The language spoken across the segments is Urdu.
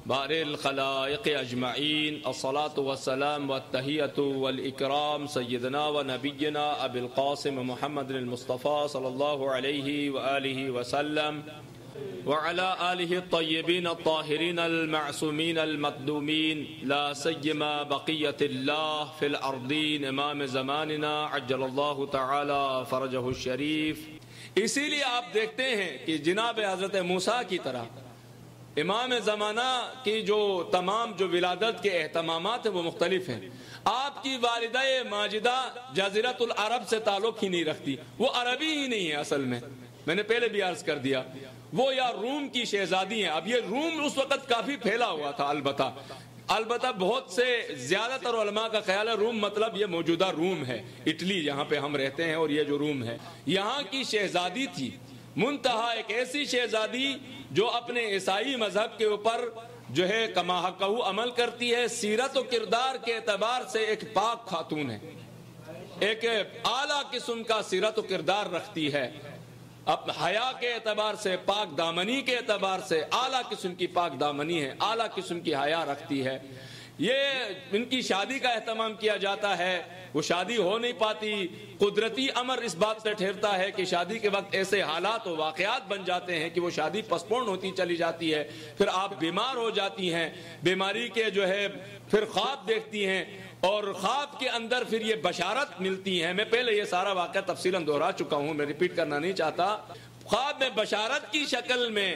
بار الخلائق اجمعین الصلاۃ والسلام والتحیۃ والاکرام سیدنا و نبینا ابی القاسم محمد المصطفیٰ صلی اللہ علیہ وآلہ وسلم وعلى آلہ الطیبین الطاہرین المعصومین المقدومین لا سیما بقیت اللہ فی الارضین امام زماننا عجل اللہ تعالی فرجہ الشریف۔ اسی لیے آپ دیکھتے ہیں کہ جناب حضرت موسیٰ کی طرح امام زمانہ کی جو تمام جو ولادت کے اہتمامات ہیں وہ مختلف ہیں۔ آپ کی والدہ ماجدہ جزیرۃ العرب سے تعلق ہی نہیں رکھتی، وہ عربی ہی نہیں ہے اصل میں نے پہلے بھی عرض کر دیا، وہ یا روم کی شہزادی ہیں۔ اب یہ روم اس وقت کافی پھیلا ہوا تھا، البتہ بہت سے زیادہ تر علماء کا خیال ہے روم مطلب یہ موجودہ روم ہے، اٹلی جہاں پہ ہم رہتے ہیں، اور یہ جو روم ہے یہاں کی شہزادی تھی، منتہا ایک ایسی شہزادی جو اپنے عیسائی مذہب کے اوپر جو ہے کما حقہ عمل کرتی ہے، سیرت و کردار کے اعتبار سے ایک پاک خاتون ہے، ایک اعلیٰ قسم کا سیرت و کردار رکھتی ہے، اب حیا کے اعتبار سے، پاک دامنی کے اعتبار سے اعلیٰ قسم کی پاک دامنی ہے، اعلیٰ قسم کی حیا رکھتی ہے۔ یہ ان کی شادی کا اہتمام کیا جاتا ہے، وہ شادی ہو نہیں پاتی، قدرتی امر اس بات سے ٹھہرتا ہے کہ شادی کے وقت ایسے حالات و واقعات بن جاتے ہیں کہ وہ شادی پسپون ہوتی چلی جاتی ہے، پھر آپ بیمار ہو جاتی ہیں، بیماری کے جو ہے پھر خواب دیکھتی ہیں، اور خواب کے اندر پھر یہ بشارت ملتی ہے۔ میں پہلے یہ سارا واقعہ تفصیلاً دہرا چکا ہوں، میں ریپیٹ کرنا نہیں چاہتا۔ خواب میں بشارت کی شکل میں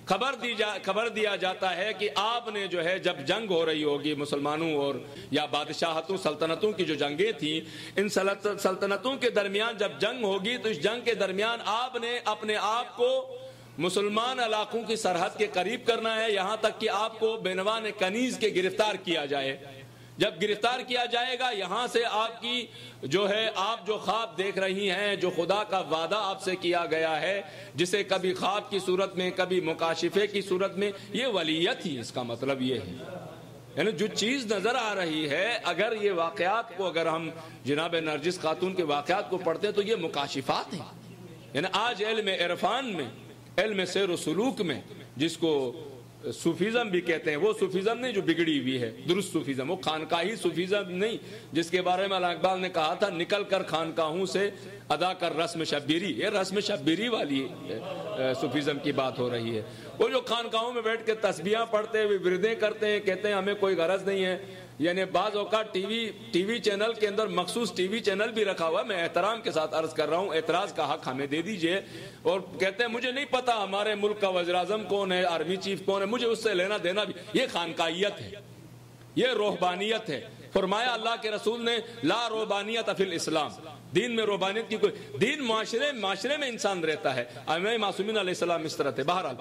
خبر دیا جاتا ہے کہ آپ نے جو ہے جب جنگ ہو رہی ہوگی مسلمانوں اور یا بادشاہتوں سلطنتوں کی جو جنگیں تھیں، ان سلطنتوں کے درمیان جب جنگ ہوگی تو اس جنگ کے درمیان آپ نے اپنے آپ کو مسلمان علاقوں کی سرحد کے قریب کرنا ہے، یہاں تک کہ آپ کو بینوان کنیز کے گرفتار کیا جائے۔ جب گرفتار کیا جائے گا یہاں سے آپ کی جو ہے آپ جو خواب دیکھ رہی ہیں، جو خدا کا وعدہ آپ سے کیا گیا ہے، جسے کبھی خواب کی صورت میں کبھی مکاشفے کی صورت میں، یہ ولیت ہی اس کا مطلب یہ ہے، یعنی جو چیز نظر آ رہی ہے، اگر یہ واقعات کو اگر ہم جناب نرجس خاتون کے واقعات کو پڑھتے ہیں تو یہ مکاشفات ہیں۔ یعنی آج علم عرفان میں، علم سیر و سلوک میں، جس کو صوفیزم بھی کہتے ہیں، وہ صوفیزم نہیں جو بگڑی ہوئی ہے، درست صوفیزم، وہ خانقاہی صوفیزم نہیں جس کے بارے میں علامہ اقبال نے کہا تھا نکل کر خانقاہوں سے ادا کر رسم شبیری، یہ رسم شبیری والی صوفیزم کی بات ہو رہی ہے۔ وہ جو خانقاہوں میں بیٹھ کے تسبیحاں پڑھتے ہیں، وردیں کرتے ہیں، کہتے ہیں ہمیں کوئی غرض نہیں ہے، یعنی بعض اوقات ٹی وی چینل کے اندر مخصوص ٹی وی چینل بھی رکھا ہوا ہے، میں احترام کے ساتھ عرض کر رہا ہوں، اعتراض کا حق ہمیں دے دیجئے، اور کہتے ہیں مجھے نہیں پتا ہمارے ملک کا وزیر اعظم کون ہے، آرمی چیف کون ہے، مجھے اس سے لینا دینا بھی، یہ خانقاہیت ہے، یہ روحبانیت ہے۔ فرمایا اللہ کے رسول نے لا روحبانیت فی الاسلام، دین میں روحبانیت کی کوئی، دین معاشرے میں انسان رہتا ہے، امام معصومین علیہ السلام اس طرح تھے۔ بہرحال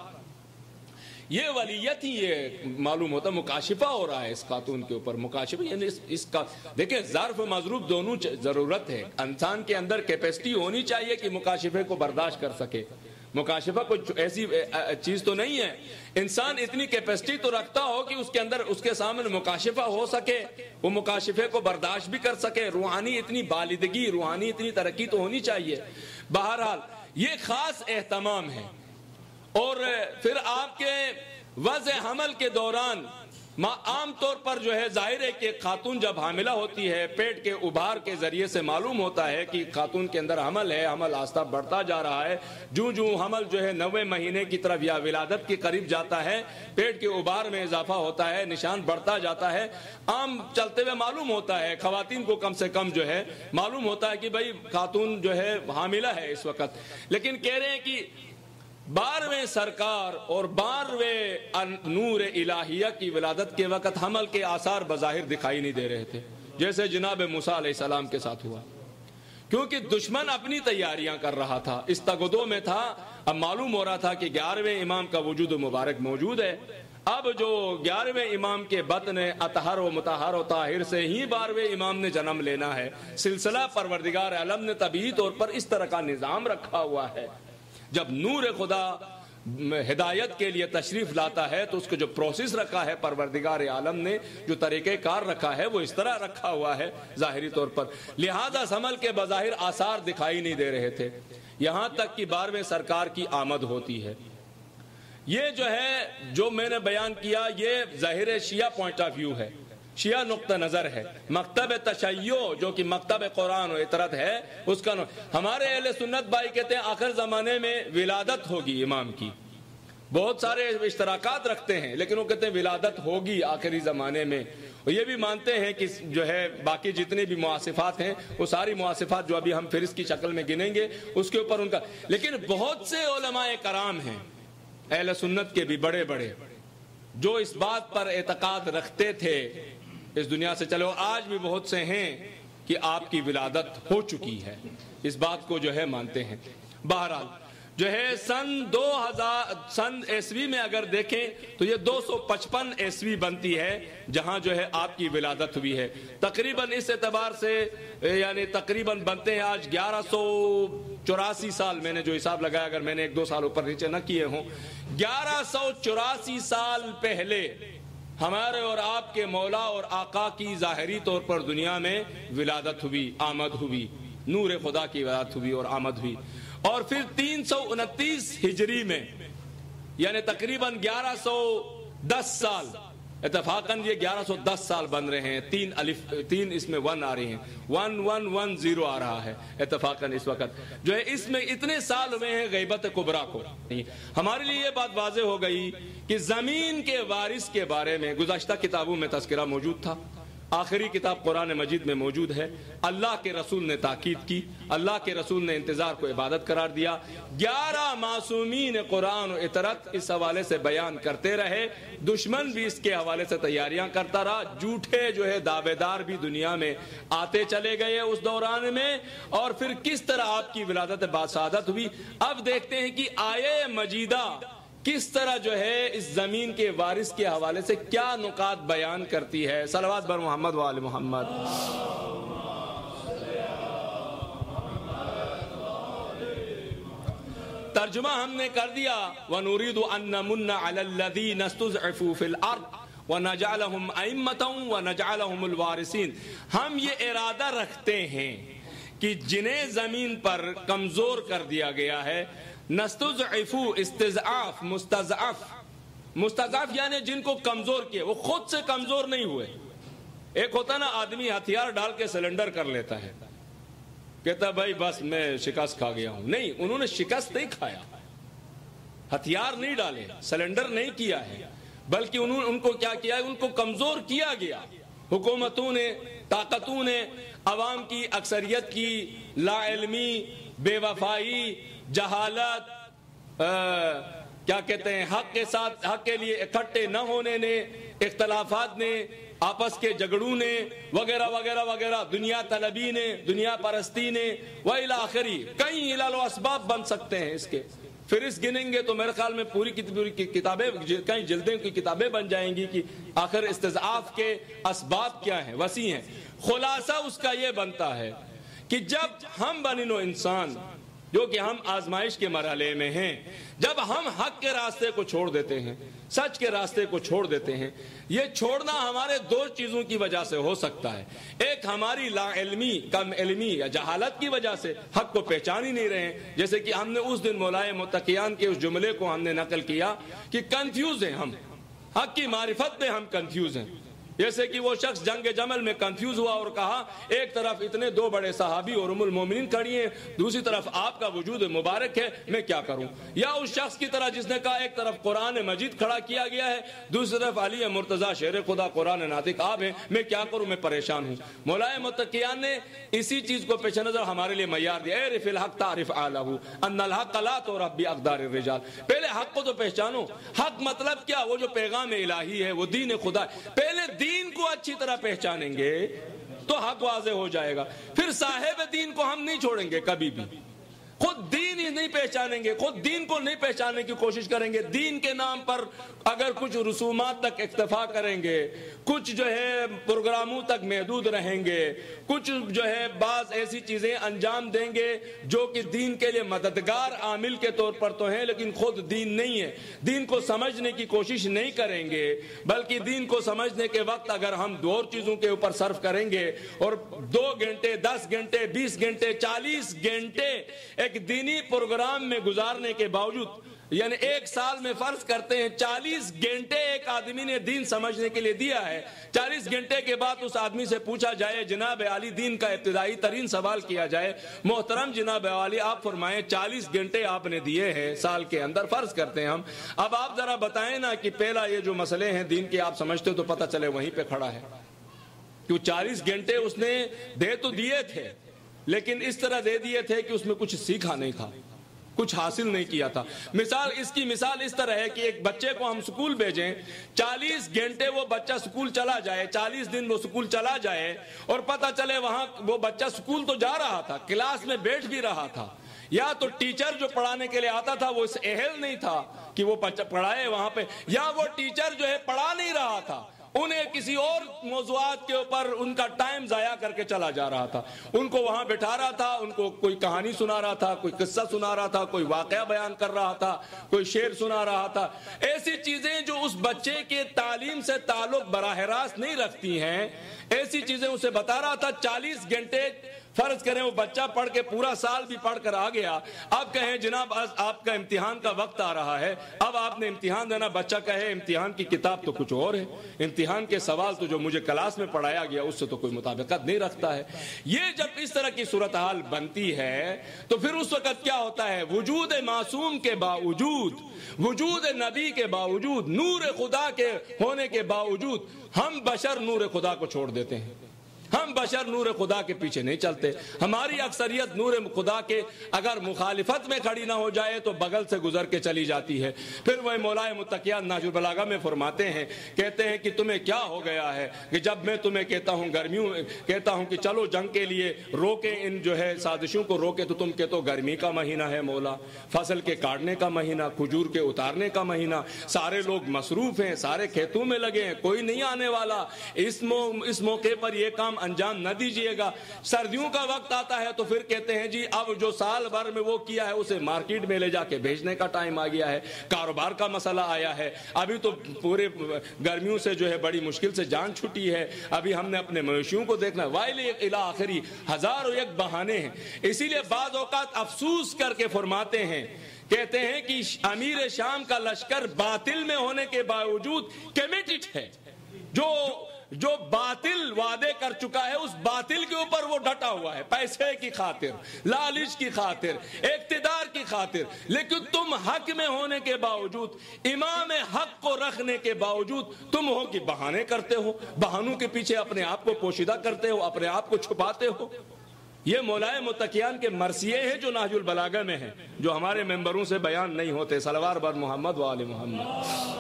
یہ ولیت ہی یہ معلوم ہوتا، مکاشفہ ہو رہا ہے اس خاتون کے اوپر، مکاشفہ یعنی اس کا دیکھیں ظرف مظروف دونوں ضرورت ہے، انسان کے اندر کیپیسٹی ہونی چاہیے کہ مکاشفے کو برداشت کر سکے۔ مکاشفہ کوئی ایسی چیز تو نہیں ہے، انسان اتنی کیپیسٹی تو رکھتا ہو کہ اس کے اندر اس کے سامنے مکاشفہ ہو سکے، وہ مکاشفے کو برداشت بھی کر سکے، روحانی اتنی بالغی، روحانی اتنی ترقی تو ہونی چاہیے۔ بہرحال یہ خاص اہتمام ہے، اور پھر آپ کے وضع حمل کے دوران عام طور پر جو ہے ظاہر ہے کہ خاتون جب حاملہ ہوتی ہے، پیٹ کے ابھار کے ذریعے سے معلوم ہوتا ہے کہ خاتون کے اندر حمل ہے، حمل آہستہ بڑھتا جا رہا ہے، جو حمل جو ہے 90 مہینے کی طرف یا ولادت کے قریب جاتا ہے، پیٹ کے ابھار میں اضافہ ہوتا ہے، نشان بڑھتا جاتا ہے، عام چلتے ہوئے معلوم ہوتا ہے، خواتین کو کم سے کم جو ہے معلوم ہوتا ہے کہ بھائی خاتون جو ہے حاملہ ہے اس وقت، لیکن کہہ رہے ہیں کہ 12ویں سرکار اور 12ویں نور الہیہ کی ولادت کے وقت حمل کے آثار بظاہر دکھائی نہیں دے رہے تھے، جیسے جناب موسیٰ علیہ السلام کے ساتھ ہوا، کیونکہ دشمن اپنی تیاریاں کر رہا تھا، اس تگدو میں تھا۔ اب معلوم ہو رہا تھا کہ 11ویں امام کا وجود مبارک موجود ہے، اب جو 11ویں امام کے بطن اطہر و مطہر و طاہر سے ہی 12ویں امام نے جنم لینا ہے، سلسلہ پروردگار عالم نے طبیعی طور پر اس طرح کا نظام رکھا ہوا ہے۔ جب نور خدا ہدایت کے لیے تشریف لاتا ہے تو اس کو جو پروسیس رکھا ہے پروردگار عالم نے، جو طریقہ کار رکھا ہے وہ اس طرح رکھا ہوا ہے ظاہری طور پر، لہذا حمل کے بظاہر آثار دکھائی نہیں دے رہے تھے، یہاں تک کہ 12ویں سرکار کی آمد ہوتی ہے۔ یہ جو ہے جو میں نے بیان کیا یہ ظاہر شیعہ پوائنٹ آف ویو ہے، شیعہ نقطہ نظر ہے۔ مکتب تشیع جو کہ مکتب قرآن و اطرت ہے اس کا ہمارے اہل سنت بھائی کہتے ہیں آخر زمانے میں ولادت ہوگی امام کی، بہت سارے اشتراکات رکھتے ہیں لیکن وہ کہتے ہیں ولادت ہوگی آخری زمانے میں، اور یہ بھی مانتے ہیں کہ جو ہے باقی جتنے بھی مواصفات ہیں وہ ساری مواصفات جو ابھی ہم فہرست کی شکل میں گنیں گے اس کے اوپر ان کا، لیکن بہت سے علماء کرام ہیں اہل سنت کے بھی بڑے بڑے جو اس بات پر اعتقاد رکھتے تھے اس دنیا سے چلے، اور آج بھی بہت سے ہیں کہ آپ کی ولادت ہو چکی ہے، اس بات کو جو ہے مانتے ہیں۔ بہرحال جو ہے سن عیسوی میں اگر دیکھیں تو یہ 255 عیسوی بنتی ہے جہاں جو ہے آپ کی ولادت ہوئی ہے، تقریباً اس اعتبار سے یعنی تقریباً بنتے ہیں آج 1184 سال، میں نے جو حساب لگایا اگر میں نے 1-2 سال اوپر نیچے نہ کیے ہوں، 1184 سال پہلے ہمارے اور آپ کے مولا اور آقا کی ظاہری طور پر دنیا میں ولادت ہوئی، آمد ہوئی، نور خدا کی ولادت ہوئی اور آمد ہوئی، اور پھر 329 ہجری میں یعنی تقریباً 1110 سال، اتفاقاً یہ 1110 سال بن رہے ہیں، 3 اس میں 1 آ رہی ہیں، 1110 آ رہا ہے اتفاقاً اس وقت، جو ہے اس میں اتنے سال ہوئے ہیں غیبت کبریٰ کو۔ ہمارے لیے یہ بات واضح ہو گئی کہ زمین کے وارث کے بارے میں گزشتہ کتابوں میں تذکرہ موجود تھا، آخری کتاب قرآن مجید میں موجود ہے، اللہ کے رسول نے تاکید کی، اللہ کے رسول نے انتظار کو عبادت قرار دیا، 11 معصومین قرآن و اطرت اس حوالے سے بیان کرتے رہے، دشمن بھی اس کے حوالے سے تیاریاں کرتا رہا، جھوٹے جو ہے دعوے دار بھی دنیا میں آتے چلے گئے اس دوران میں، اور پھر کس طرح آپ کی ولادت باسعادت ہوئی۔ اب دیکھتے ہیں کہ آیے مجیدہ کس طرح جو ہے اس زمین کے وارث کے حوالے سے کیا نکات بیان کرتی ہے۔ صلوات بر محمد و آل محمد۔ ترجمہ ہم نے کر دیا، وَنُرِيدُ أَن نَّمُنَّ عَلَى الَّذِينَ اسْتُضْعِفُوا فِي الْأَرْضِ وَنَجْعَلَهُمْ أَئِمَّةً وَنَجْعَلَهُمُ الْوَارِثِينَ۔ ہم یہ ارادہ رکھتے ہیں کہ جنہیں زمین پر کمزور کر دیا گیا ہے، نستضعفو استضعاف، مستضعف یعنی جن کو کمزور کیا، وہ خود سے کمزور نہیں ہوئے۔ ایک ہوتا نا آدمی ہتھیار ڈال کے سلنڈر کر لیتا ہے، کہتا بھائی بس میں شکست کھا گیا ہوں، نہیں، انہوں نے شکست نہیں کھایا، ہتھیار نہیں ڈالے، سلنڈر نہیں کیا ہے، بلکہ ان کو کیا کیا ہے، ان کو کمزور کیا گیا، حکومتوں نے، طاقتوں نے، عوام کی اکثریت کی لا علمی، بے وفائی، جہالت، کیا کہتے ہیں، حق کے ساتھ، حق کے لیے اکٹھے نہ ہونے نے، اختلافات نے، آپس کے جھگڑوں نے، وغیرہ وغیرہ وغیرہ، دنیا طلبی نے، دنیا پرستی نے، وإلی آخری، کئی علل و اسباب بن سکتے ہیں اس کے، پھر اس گنیں گے تو میرے خیال میں پوری کتابیں، کئی جلدیں کی کتابیں بن جائیں گی کہ آخر استضعاف کے اسباب کیا ہیں، وسیع ہیں۔ خلاصہ اس کا یہ بنتا ہے کہ جب ہم بنی نوع انسان جو کہ ہم آزمائش کے مرحلے میں ہیں، جب ہم حق کے راستے کو چھوڑ دیتے ہیں، سچ کے راستے کو چھوڑ دیتے ہیں، یہ چھوڑنا ہمارے 2 چیزوں کی وجہ سے ہو سکتا ہے، ایک ہماری لا علمی، کم علمی یا جہالت کی وجہ سے حق کو پہچان ہی نہیں رہے ہیں، جیسے کہ ہم نے اس دن مولائے متقیان کے اس جملے کو ہم نے نقل کیا کہ کنفیوز ہیں ہم، حق کی معرفت میں ہم کنفیوز ہیں، جیسے کہ وہ شخص جنگ جمل میں کنفیوز ہوا اور کہا ایک طرف اتنے 2 بڑے صحابی اور ام المومنین کھڑی ہیں، دوسری طرف آپ کا وجود مبارک ہے، میں کیا کروں؟ یا اس شخص کی طرح جس نے کہا ایک طرف قرآن مجید کھڑا کیا گیا ہے، دوسری طرف علی مرتضی شیر خدا قرآن ناطق آپ ہیں، میں کیا کروں، میں پریشان ہوں۔ مولائے متقیان نے اسی چیز کو پیش نظر ہمارے لیے معیار دیا، اعرف الحق تعرف اعلہ ان الحق لا تعرف باقدار الرجال، پہلے حق کو تو پہچانو، حق مطلب کیا، وہ جو پیغام الہی ہے، وہ دین خدا ہے، پہلے دین کو اچھی طرح پہچانیں گے تو حق واضح ہو جائے گا، پھر صاحب دین کو ہم نہیں چھوڑیں گے کبھی بھی، خود دین ہی نہیں پہچانیں گے، خود دین کو نہیں پہچاننے کی کوشش کریں گے، دین کے نام پر اگر کچھ رسومات تک اکتفا کریں گے، کچھ جو ہے پروگراموں تک محدود رہیں گے، کچھ جو ہے بعض ایسی چیزیں انجام دیں گے جو کہ دین کے لیے مددگار عامل کے طور پر تو ہیں لیکن خود دین نہیں ہے، دین کو سمجھنے کی کوشش نہیں کریں گے، بلکہ دین کو سمجھنے کے وقت اگر ہم 2 چیزوں کے اوپر صرف کریں گے اور 2 گھنٹے 10 گھنٹے 20 گھنٹے 40 گھنٹے ایک دینی پروگرام میں گزارنے کے باوجود یعنی ایک سال میں فرض کرتے ہیں 40 گھنٹے ایک آدمی نے دین سمجھنے کے لیے دیا ہے. 40 گھنٹے کے بعد اس آدمی سے پوچھا جائے جناب عالی دین کا ابتدائی ترین سوال کیا جائے, محترم جناب عالی آپ فرمائیں 40 گھنٹے آپ نے دیے ہیں سال کے اندر, فرض کرتے ہیں ہم, اب آپ ذرا بتائیں نا کہ پہلا یہ جو مسئلے ہیں دین کے آپ سمجھتے تو پتہ چلے وہیں پہ کھڑا ہے. کیوں 40 گھنٹے اس نے دے تو دیے تھے, لیکن اس طرح دے دیے تھے کہ اس میں کچھ سیکھا نہیں تھا, کچھ حاصل نہیں کیا تھا. اس کی مثال اس طرح ہے کہ ایک بچے کو ہم سکول بھیجیں, 40 گھنٹے وہ بچہ سکول چلا جائے, 40 دن وہ سکول چلا جائے اور پتہ چلے وہاں وہ بچہ سکول تو جا رہا تھا, کلاس میں بیٹھ بھی رہا تھا, یا تو ٹیچر جو پڑھانے کے لیے آتا تھا وہ اس اہل نہیں تھا کہ وہ بچہ پڑھائے وہاں پہ, یا وہ ٹیچر جو ہے پڑھا نہیں رہا تھا, انہیں کسی اور موضوعات کے اوپر ان کا ٹائم ضائع کر کے چلا جا رہا تھا, ان کو وہاں بٹھا رہا تھا, ان کو کوئی کہانی سنا رہا تھا, کوئی قصہ سنا رہا تھا, کوئی واقعہ بیان کر رہا تھا, کوئی شعر سنا رہا تھا. ایسی چیزیں جو اس بچے کے تعلیم سے تعلق براہ راست نہیں رکھتی ہیں, ایسی چیزیں اسے بتا رہا تھا. 40 گھنٹے فرض کریں وہ بچہ پڑھ کے پورا سال بھی پڑھ کر آ گیا, اب کہیں جناب آپ کا امتحان کا وقت آ رہا ہے, اب آپ نے امتحان دینا, بچہ کہے امتحان کی کتاب تو کچھ اور ہے, امتحان کے سوال تو جو مجھے کلاس میں پڑھایا گیا اس سے تو کوئی مطابقت نہیں رکھتا ہے. یہ جب اس طرح کی صورتحال بنتی ہے تو پھر اس وقت کیا ہوتا ہے, وجود معصوم کے باوجود, وجود نبی کے باوجود, نور خدا کے ہونے کے باوجود ہم بشر نور خدا کو چھوڑ دیتے ہیں. ہم بشر نور خدا کے پیچھے نہیں چلتے. ہماری اکثریت نور خدا کے اگر مخالفت میں کھڑی نہ ہو جائے تو بغل سے گزر کے چلی جاتی ہے. پھر وہ مولا متقیان نہج البلاغہ میں فرماتے ہیں, کہتے ہیں کہ تمہیں کیا ہو گیا ہے کہ جب میں تمہیں کہتا ہوں گرمیوں کہتا ہوں کہ چلو جنگ کے لیے روکیں, ان جو ہے سازشوں کو روکے, تو تم کہتے ہو گرمی کا مہینہ ہے مولا, فصل کے کاٹنے کا مہینہ, کھجور کے اتارنے کا مہینہ, سارے لوگ مصروف ہیں, سارے کھیتوں میں لگے ہیں, کوئی نہیں آنے والا, اس موقع پر یہ کام انجام نہ دیجئے گا. سردیوں کا وقت آتا ہے تو پھر کہتے ہیں جی اب جو سال بھر میں وہ کیا ہے اسے مارکیٹ میں لے جا کے بھیجنے کا ٹائم آ گیا ہے, کاروبار کا مسئلہ آیا ہے, ابھی تو پورے گرمیوں سے جو ہے بڑی مشکل سے جان چھٹی ہے, ابھی ہم نے اپنے مویشیوں کو دیکھنا, وائل الی آخری, ہزاروں ایک بہانے ہیں. اسی لیے بعض اوقات افسوس کر کے فرماتے ہیں, کہتے ہیں کہ امیر شام کا لشکر باطل میں ہونے کے باوجود کمیٹڈ ہے, جو باطل وعدے کر چکا ہے اس باطل کے اوپر وہ ڈٹا ہوا ہے, پیسے کی خاطر, لالچ کی خاطر, اقتدار کی خاطر. لیکن تم حق میں ہونے کے باوجود, امام حق کو رکھنے کے باوجود تم ہو کہ بہانے کرتے ہو, بہانوں کے پیچھے اپنے آپ کو پوشیدہ کرتے ہو, اپنے آپ کو چھپاتے ہو. یہ مولائے متقیان کے مرثیے ہیں جو نہج البلاغہ میں ہیں, جو ہمارے ممبروں سے بیان نہیں ہوتے. صلوات بر محمد و آل محمد.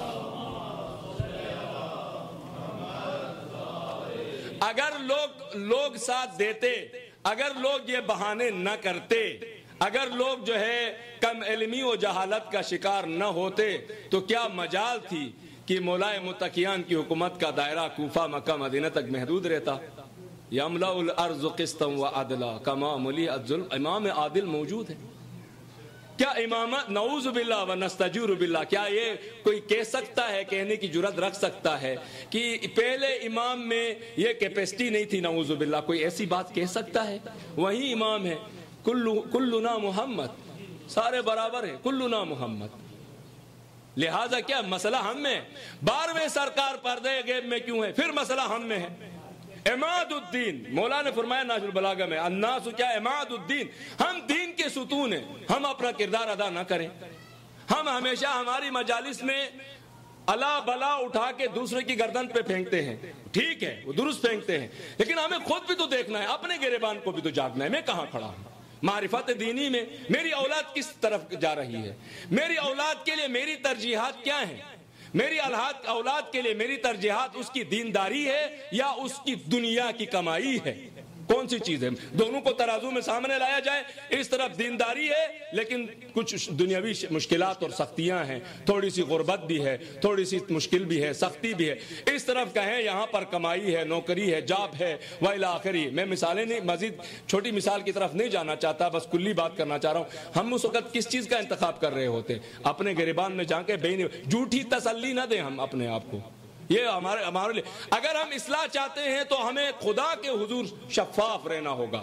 اگر لوگ ساتھ دیتے, اگر لوگ یہ بہانے نہ کرتے, اگر لوگ جو ہے کم علمی و جہالت کا شکار نہ ہوتے تو کیا مجال تھی کہ مولائے متقیان کی حکومت کا دائرہ کوفہ مکہ مدینہ تک محدود رہتا. یملأ الارض قسطا وعدلا کما ملئت الظلم. امام عادل موجود ہے. کیا امامت, نعوذ باللہ و نستجیر باللہ, کیا یہ کوئی کہہ سکتا ہے, کہنے کی جرات رکھ سکتا ہے کہ پہلے امام میں یہ کیپیسٹی نہیں تھی؟ نعوذ باللہ, کوئی ایسی بات کہہ سکتا ہے؟ وہی امام ہے, کلنا محمد, سارے برابر ہیں, کلنا محمد. لہذا کیا مسئلہ ہم میں, 12ویں سرکار پردے غیب میں کیوں ہے, پھر مسئلہ ہم میں ہے. عماد الدین, مولا نے فرمایا نہج البلاغہ میں, الناس کیا عماد الدین, ہم دین کے ستون ہیں. ہم اپنا کردار ادا نہ کریں, ہم ہمیشہ ہماری مجالس میں الا بلا اٹھا کے دوسرے کی گردن پہ پھینکتے ہیں, ٹھیک ہے وہ درست پھینکتے ہیں, لیکن ہمیں خود بھی تو دیکھنا ہے, اپنے گریبان کو بھی تو جاگنا ہے. میں کہاں کھڑا ہوں معرفت دینی میں, میری اولاد کس طرف جا رہی ہے, میری اولاد کے لیے میری ترجیحات کیا ہیں, میری اولاد کے لیے میری ترجیحات اس کی دینداری ہے یا اس کی دنیا کی کمائی ہے, کون سی چیز ہے؟ دونوں کو ترازو میں سامنے لایا جائے. اس طرف دینداری ہے لیکن کچھ دنیاوی مشکلات اور سختیاں ہیں, تھوڑی سی غربت بھی ہے, تھوڑی سی مشکل بھی ہے, سختی بھی ہے. اس طرف کہیں یہاں پر کمائی ہے, نوکری ہے, جاب ہے, وإلی آخری. میں مثالیں نہیں, مزید چھوٹی مثال کی طرف نہیں جانا چاہتا, بس کلی بات کرنا چاہ رہا ہوں. ہم اس وقت کس چیز کا انتخاب کر رہے ہوتے؟ اپنے گریبان میں جا کے جھوٹی تسلی نہ دیں ہم اپنے آپ کو. یہ ہمارے لیے, اگر ہم اصلاح چاہتے ہیں تو ہمیں خدا کے حضور شفاف رہنا ہوگا.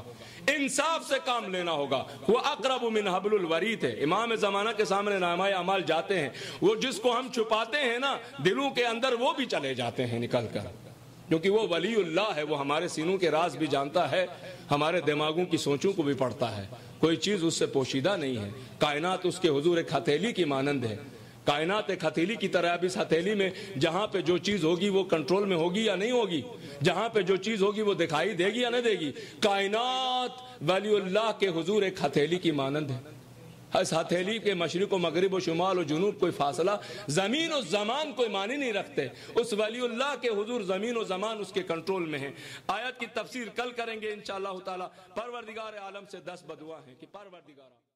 انصاف سے کام لینا ہوگا. وہ اقرب من حبل الورید ہے. امام زمانہ کے سامنے نامہ اعمال جاتے ہیں, وہ جس کو ہم چھپاتے ہیں نا دلوں کے اندر, وہ بھی چلے جاتے ہیں نکل کر, کیونکہ وہ ولی اللہ ہے. وہ ہمارے سینوں کے راز بھی جانتا ہے, ہمارے دماغوں کی سوچوں کو بھی پڑھتا ہے. کوئی چیز اس سے پوشیدہ نہیں ہے. کائنات اس کے حضور ایک ہتھیلی کی مانند ہے. کائنات ایک ہتھیلی کی طرح. اب اس ہتھیلی میں جہاں پہ جو چیز ہوگی وہ کنٹرول میں ہوگی یا نہیں ہوگی, جہاں پہ جو چیز ہوگی وہ دکھائی دے گی یا نہیں دے گی. کائنات ولی اللہ کے حضور ایک ہتھیلی کی مانند ہے. اس ہتھیلی کے مشرق و مغرب و شمال و جنوب کوئی فاصلہ, زمین و زمان کوئی معنی نہیں رکھتے. اس ولی اللہ کے حضور زمین و زمان اس کے کنٹرول میں ہیں. آیت کی تفسیر کل کریں گے انشاءاللہ تعالی. پروردگار عالم سے 10 بدعا ہیں کہ پروردگار